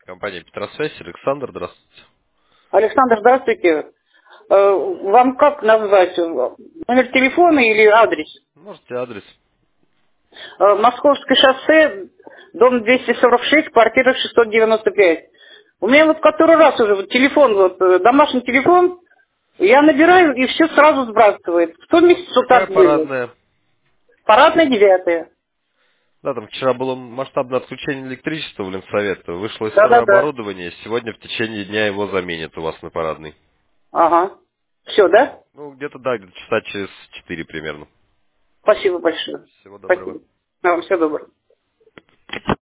Компания Петросвязь, Александр, здравствуйте. Александр, здравствуйте. Вам как назвать? Номер телефона или адрес? Можете адрес. Московское шоссе, дом 246, квартира 695. У меня вот который раз уже вот телефон, домашний телефон, я набираю и все сразу сбрасывает. Кто месяц вот Какая так было? парадная? Парадная 9. Да, там вчера было масштабное отключение электричества в Ленсовет. Вышло из строя Да-да-да. оборудование. Сегодня в течение дня его заменят у вас на парадный. Ага. Все, да? Ну, где-то, да, где-то часа через 4 примерно. Спасибо большое. Всего доброго. Спасибо. Всего доброго.